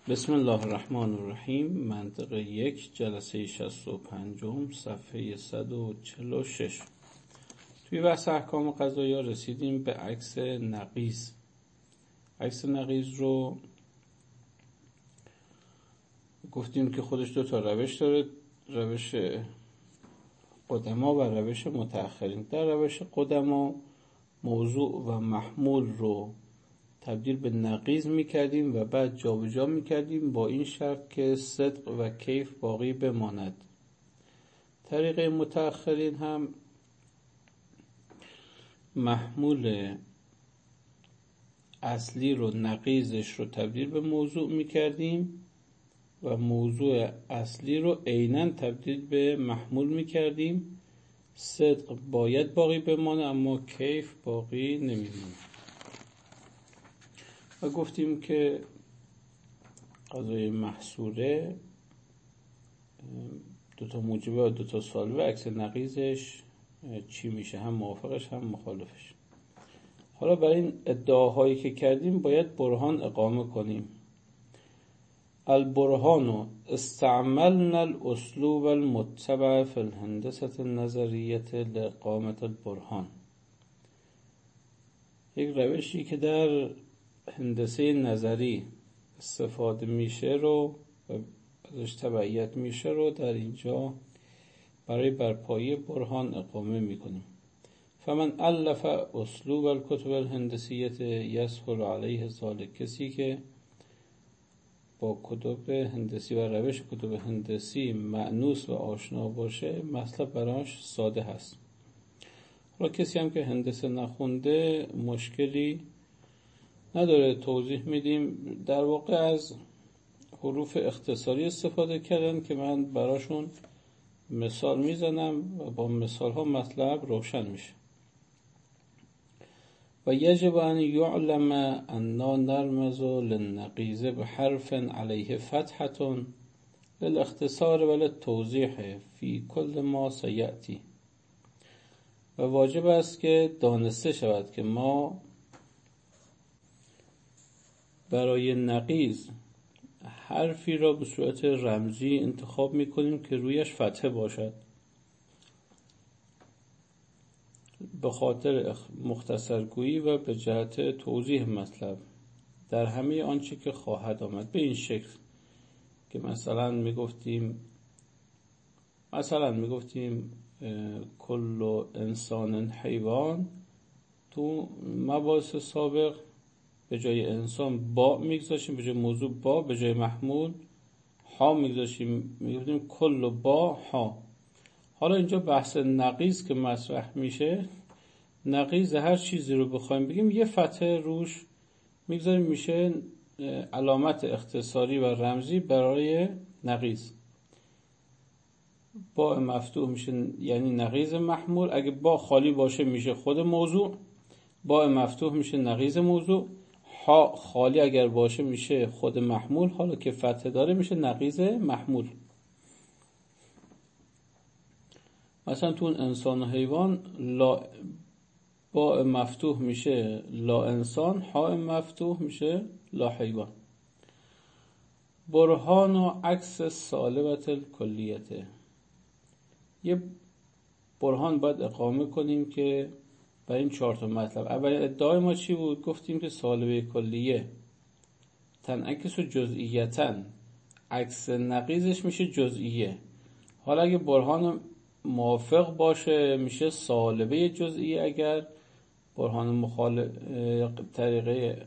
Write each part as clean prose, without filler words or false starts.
بسم الله الرحمن الرحیم. منطقه 1 جلسه 65 صفحه 146. توی بحث احکام قضایی رسیدیم به عکس نقیض. عکس نقیض رو گفتیم که خودش دو تا روش داره، روش قدما و روش متأخرین. در روش قدما موضوع و محمول رو تبدیل به نقیض میکردیم و بعد جابجا میکردیم با این شرط که صدق و کیف باقی بماند. طریقه متأخرین هم محمول اصلی رو نقیضش رو تبدیل به موضوع میکردیم و موضوع اصلی رو عیناً تبدیل به محمول میکردیم. صدق باید باقی بمانه اما کیف باقی نمیمونه. و گفتیم که قضای محصوره دوتا موجبه و دوتا سالبه، عکس نقیضش چی میشه؟ هم موافقش هم مخالفش. حالا برای این ادعاهایی که کردیم باید برهان اقامه کنیم. البرهان استعملنا الاسلوب المتبع في الهندسة النظریة لاقامة البرهان. یک روشی که در هندسه نظری استفاده میشه رو و ازش تبعیت میشه رو در اینجا برای برپایی برهان اقامه میکنیم. فمن الف اسلوب الکتب الهندسیه یسهل علیه ذلک، کسی که با کتب هندسی و روش کتب هندسی مأنوس و آشنا باشه مطلب براش ساده هست. حالا کسی هم که هندسه نخونده مشکلی نداره، توضیح میدیم. در واقع از حروف اختصاری استفاده کردن که من براشون مثال میزنم و با مثال ها مطلب روشن میشه. و یجب ان یعلم انا نرمز للنقیض بحرف علیه فتحة للاختصار و للتوضیح فی کل ما سیأتی. و واجب است که دانسته شود که ما برای نقیض حرفی را به صورت رمزی انتخاب میکنیم که رویش فتحه باشد به خاطر مختصرگویی و به جهت توضیح مطلب در همه آنچه که خواهد آمد. به این شکل که مثلا میگفتیم کل انسان حیوان، تو مباحث سابق به جای انسان با میگذاشیم، به جای موضوع با، به جای محمول ها میگذاشیم، میگفتیم کل با ها. حالا اینجا بحث نقیض که مطرح میشه، نقیض هر چیزی رو بخوایم بگیم یه فتحه روش میگذاریم، میشه علامت اختصاری و رمزی برای نقیض. با مفتوح میشه یعنی نقیض محمول، اگه با خالی باشه میشه خود موضوع، با مفتوح میشه نقیض موضوع، ها خالی اگر باشه میشه خود محمول، حالا که فتحه داره میشه نقیض محمول. مثلا تو انسان و حیوان با مفتوح میشه لا انسان، ها مفتوح میشه لا حیوان. برهان و عکس سالبت الکلیته. یه برهان باید اقامه کنیم که برای این 4 تا مطلب. اولین ادعای ما چی بود؟ گفتیم که سالبه کلیه تنعکس و جزئیتاً، عکس نقیضش میشه جزئیه. حالا اگه برهان موافق باشه میشه سالبه جزئیه، اگر برهان مخالف طریقه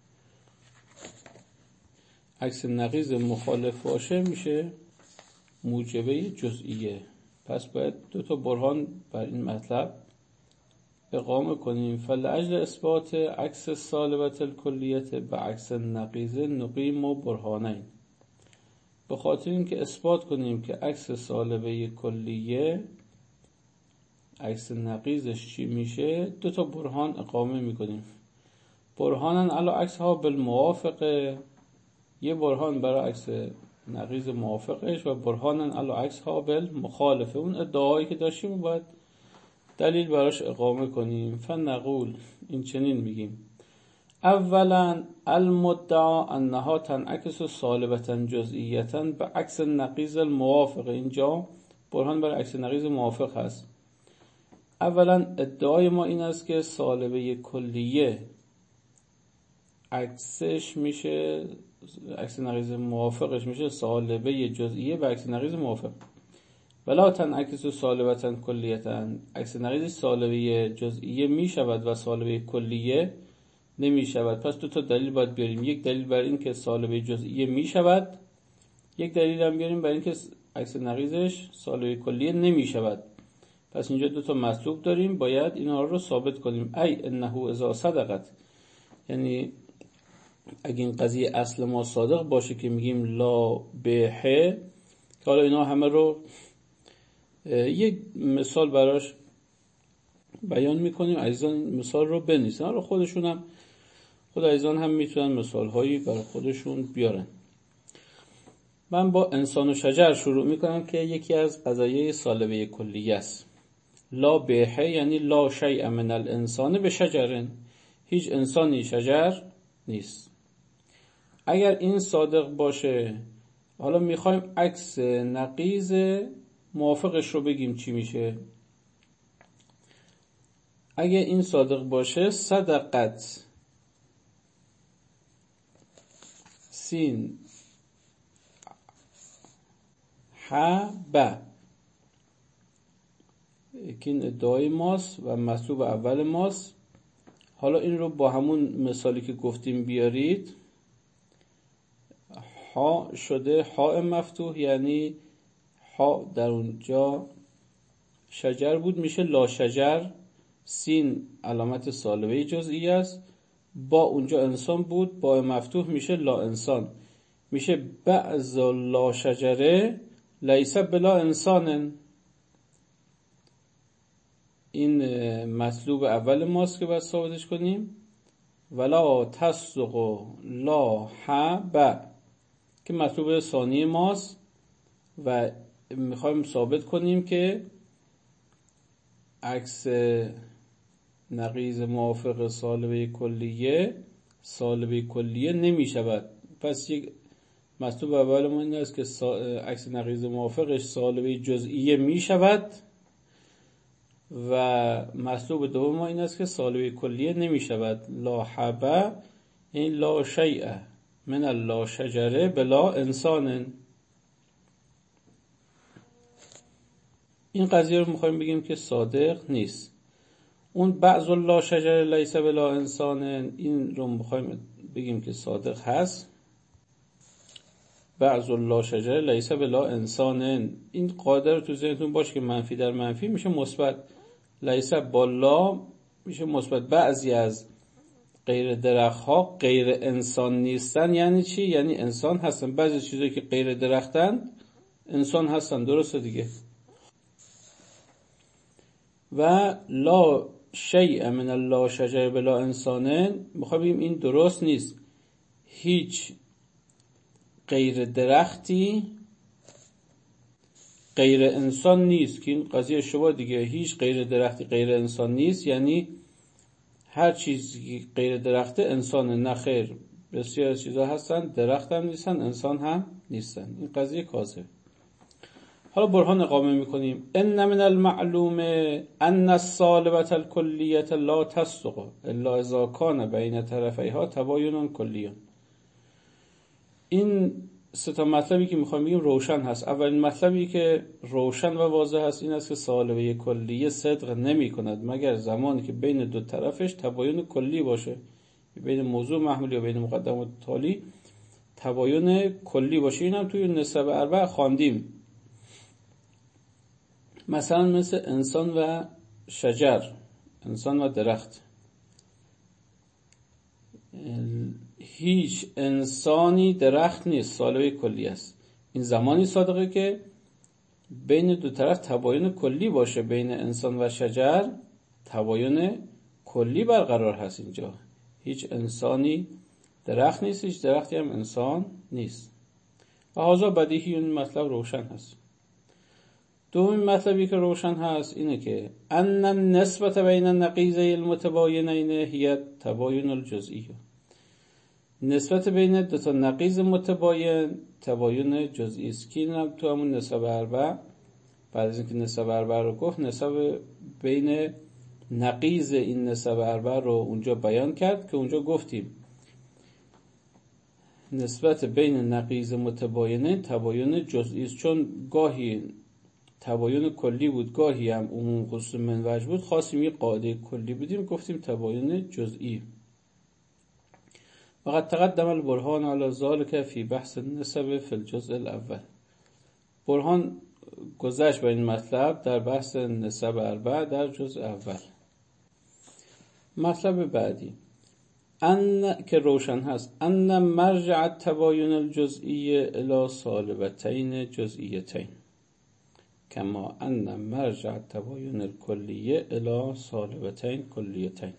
عکس نقیض مخالف باشه میشه موجبه جزئیه. پس باید 2 تا برهان بر این مطلب اقامه کنیم. فلأجل اثبات عکس سالبت الکلیت به عکس نقیض نقیم برهانین. به خاطر اینکه اثبات کنیم که عکس سالبه کلیه عکس نقیضش چی میشه، 2 تا برهان اقامه میکنیم. برهانن علی عکس ها بالموافقه، یه برهان برای عکس نقیض موافقش و برهانن علی عکس ها بالمخالفه. اون ادعایی که داشتیم باید دلیل براش اقامه کنیم. فنقول، این چنین میگیم اولا المدعا انها تنعکس سالبة جزئیتا به عکس نقیض الموافق. اینجا برهان بر عکس نقیض موافق هست. اولا ادعای ما این است که سالبه کلیه عکسش میشه، عکس نقیض موافقش میشه سالبه جزئیه به عکس نقیض موافق. ولا تنعکس سالبة کلیتا، عکس نقیض سالبه جزئیه میشود و سالبه کلیه نمیشود. پس دو تا دلیل باید بیاریم. یک دلیل بر این که سالبه جزئیه میشود، یک دلیل هم بیاریم بر این که عکس نقیضش سالبه کلیه نمیشود. پس اینجا دو تا مطلوب داریم، باید اینا رو ثابت کنیم. ای انه اذا صدقت، یعنی اگه این قضیه اصل ما صادق باشه که میگیم لا بهه، که حالا اینا همه رو یک مثال براش بیان میکنیم. عزیزان مثال رو بنویسن، رو خودشون هم، خود عزیزان هم میتونن مثال هایی برای خودشون بیارن. من با انسان و شجر شروع میکنم که یکی از قضایای سالبه کلیه است. لا بهه یعنی لا شیء من الانسان بشجر، هیچ انسانی شجر نیست. اگر این صادق باشه، حالا میخوایم عکس نقیض موافقش رو بگیم چی میشه. اگر این صادق باشه، صدقت سین ب، که این ادعای ماست و مطلوب اول ماست. حالا این رو با همون مثالی که گفتیم بیارید. ها شده ها مفتوح، یعنی ها در اونجا شجر بود، میشه لا شجر. سین علامت سالبه جزئی است. با اونجا انسان بود، با مفتوح میشه لا انسان. میشه بعض لا شجره لیس بلا انسان. این مطلوب اول ماست که باید ثابتش کنیم. ولا تصدق لا حب، که مطلوب ثانی ماست و میخوایم ثابت کنیم که عکس نقیض موافق سالبه کلیه نمی شود. پس یک مطلوب اول ما این است که عکس نقیض موافقش سالبه جزئیه می شود و مطلوب دوم ما این است که سالبه کلیه نمی شود. لا حبه این لا شیء من اللا شجره بلا انسان. این قضیه رو میخوایم بگیم که صادق نیست. اون بعض لا شجره لیس بلا انسان، این رو میخوایم بگیم که صادق هست. بعض لا شجره لیس بلا انسان، این قاعده رو تو ذهنتون باشه که منفی در منفی میشه مثبت. لیس بالا میشه مثبت. بعضی از غیر درخت ها غیر انسان نیستن. یعنی چی؟ یعنی انسان هستن. بعضی چیزایی که غیر درختن انسان هستن. درسته دیگه. و لا شیء من اللا شجر بلا انسانه، میخوام بگیم این درست نیست. هیچ غیر درختی غیر انسان نیست، که این قضیه اشتباه دیگه. هیچ غیر درختی غیر انسان نیست یعنی هر چیزی غیر درخته انسانه. نه خیر، بسیار چیزا هستن درخت هم نیستن، انسان هم نیستن. این قضیه کاذب. حالا برهان اقامه میکنیم. ان من المعلوم ان السالبة الکلیة لا تصدق الا اذا کان بین طرفیها تباین کلی. این سه تا مطلبی که میخوایم بگیم روشن هست. اولین مطلبی که روشن و واضح هست این است که سالبه کلیه صدق نمی کند مگر زمانی که بین دو طرفش تباین کلی باشه، بین موضوع محمول یا بین مقدم و تالی تباین کلی باشه. این هم توی نسب اربع خواندیم. مثلا مثل انسان و شجر، انسان و درخت. هیچ انسانی درخت نیست، سالبه کلی است. این زمانی صادقه که بین دو طرف تباین کلی باشه. بین انسان و شجر تباین کلی برقرار هست. اینجا هیچ انسانی درخت نیست، هیچ درختی هم انسان نیست. و هذا بدیهی، این مطلب روشن هست. دومین مطلبی که روشن هست اینه که ان النسبة بین النقیضین المتباینین هی تباین الجزئی. نسبت بین دو تا نقیض متباین تباین جزئی است که اینم تو همون نسب اربع، بعد از اینکه نسب اربع رو گفت نسب بین نقیض این نسب اربع رو اونجا بیان کرد که اونجا گفتیم نسبت بین نقیض متباینه تباین جزئی است، چون گاهی تباین کلی بود گاهی هم عموم خصوص منوج بود، خواستیم یه قاعده کلی بدیم گفتیم تباین جزئی. وقد تقدم البرهان على ذلك في بحث النسب في الجزء الاول. برهان گذشت با این مطلب در بحث نسب اربع در جزء اول. مطلب بعدی ان که روشن هست ان مرجع التباین الجزئی الى سالبتین جزئیتین کما ان مرجع التباین الکلی الى سالبتین کلیتین.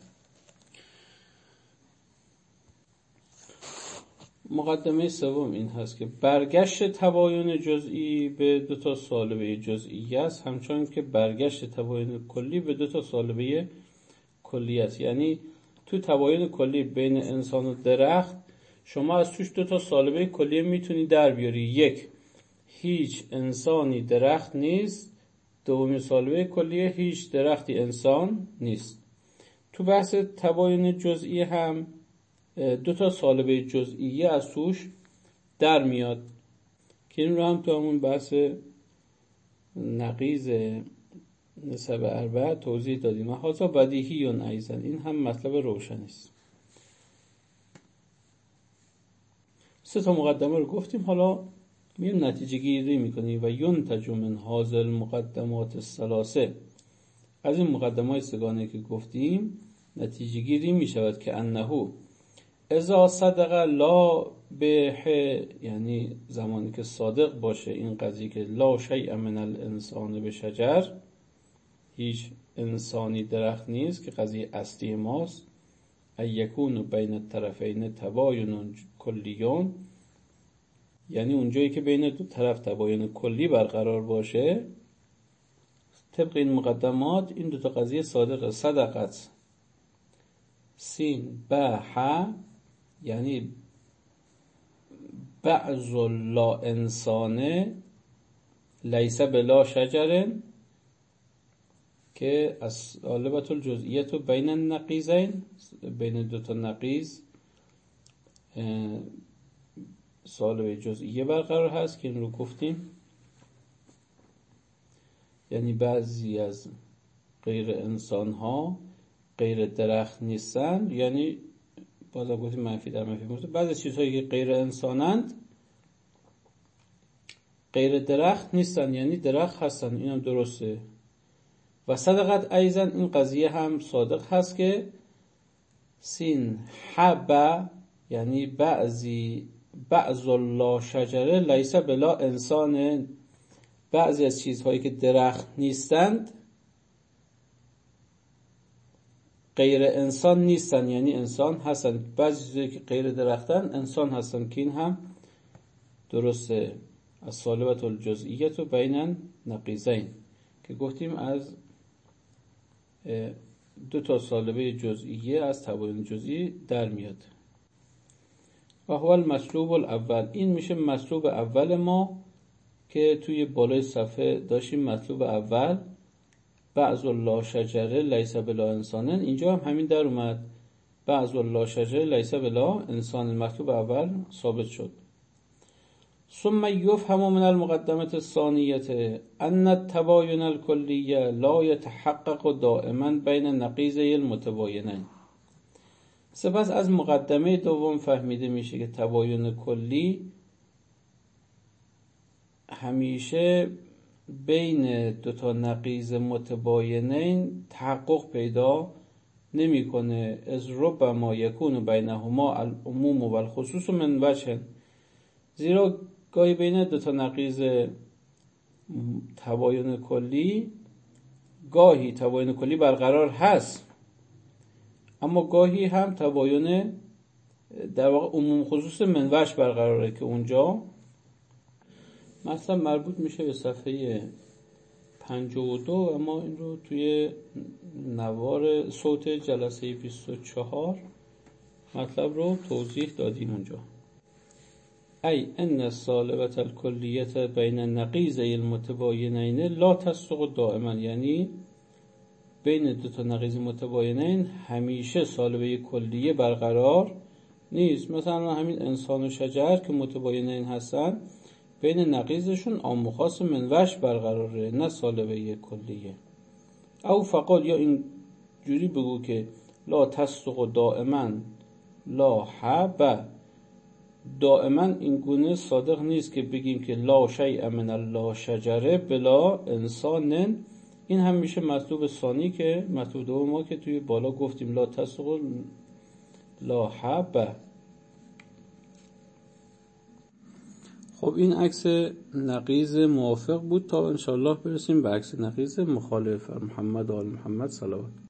مقدمه سوم این هست که برگشت تباین جزئی به دو تا سالبه جزئی است، همچنان که برگشت تباین کلی به دو تا سالبه کلی است. یعنی تو تباین کلی بین انسان و درخت شما از توش دو تا سالبه کلی میتونی در بیاری. یک، هیچ انسانی درخت نیست. دومی سالبه کلی، هیچ درختی انسان نیست. تو بحث تباین جزئی هم دو تا سالبه جزئیه از توش در میاد که این رو هم تو همون بحث نقیض نسب اربع توضیح دادیم. و هذا بدیهی ایضا، این هم مطلب روشنی است. سه تا مقدمه رو گفتیم، حالا میایم نتیجه گیری میکنیم. و ینتج من هذه المقدمات الثلاثه، از این مقدمات سگانه که گفتیم نتیجه گیری میشود که انه اذا صدق لا به، یعنی زمانی که صادق باشه این قضیه که لا شیء من الانسان بشجر، هیچ انسانی درخت نیست که قضیه اصلی ماست. ایکون بین الطرفین تباین کلیون، یعنی اونجایی که بین دو طرف تباین کلی برقرار باشه. طبق این مقدمات این دو تا قضیه صادقه. صدقت سین بح، یعنی بعض لا انسانه لیس بلا شجرن، که از غالبت الجزئیت بین النقیضین، بین دو تا نقیض سالبه جزئیه برقرار هست که این رو گفتیم. یعنی بعضی از غیر انسان ها غیر درخت نیستند، یعنی بازم گفتیم منفی در منفی مرتبط. بعضی چیزهایی که غیر انسانند غیر درخت نیستن، یعنی درخت هستن. این هم درسته. و صدقت ایضا، این قضیه هم صادق هست که سین حب، یعنی بعض لا شجره لیس بلا انسان، بعضی از چیزهایی که درخت نیستند غیر انسان نیستن، یعنی انسان هستن. بعضی چیزهایی که غیر درختن انسان هستن، که این هم درسته. از سالبت الجزئیت و بین نقیضین که گفتیم از دو تا سالبه جزئیه از تباین جزئی در میاد. و هو المطلوب الاول، این میشه مطلوب اول ما که توی بالای صفحه داشتیم. مطلوب اول بعض لا شجره لیس بلا انسانن، اینجا هم همین در اومد. بعض لا شجره لیس بلا انسان، مطلوب اول ثابت شد. ثم یفهم من المقدمه الثانیه ان التباین الکلی لا یتحقق دائما بین نقیضی المتباینین. سپس از مقدمه دوم فهمیده میشه که تباین کلی همیشه بین دو تا نقیض متباینین تحقق پیدا نمیکنه. از ربما یکون بینهما العموم و الخصوص من وجه، زیرا گاهی بین دو تا نقیض تباین کلی گاهی تباین کلی برقرار هست، اما گاهی هم تباین در واقع عموم خصوص من وجه برقراره که اونجا مثلا مربوط میشه به صفحه 52. اما این رو توی نوار صوت جلسه 24 مطلب رو توضیح دادیم اونجا. ای ان الصالبة الکلیة بین نقیضی المتباینین لا تصدق دائما، یعنی بین دو تا نقیض متباینین همیشه صالبه کلیه برقرار نیست. مثلا همین انسان و شجر که متباینین هستن، بین نقیضشون عام و خاص منوش برقراره، نه صالبه کلیه. او فقط یا این جوری بگو که لا تصدق دائما لا حب، دائما این گونه صادق نیست که بگیم که لا شیء من الله شجره بلا انسان. این هم میشه مطلوب ثانی که مطلوب دوم ما که توی بالا گفتیم لا تصدق لا حب. خب این عکس نقیض موافق بود. تا انشالله برسیم به عکس نقیض مخالف. محمد و آل محمد صلوات.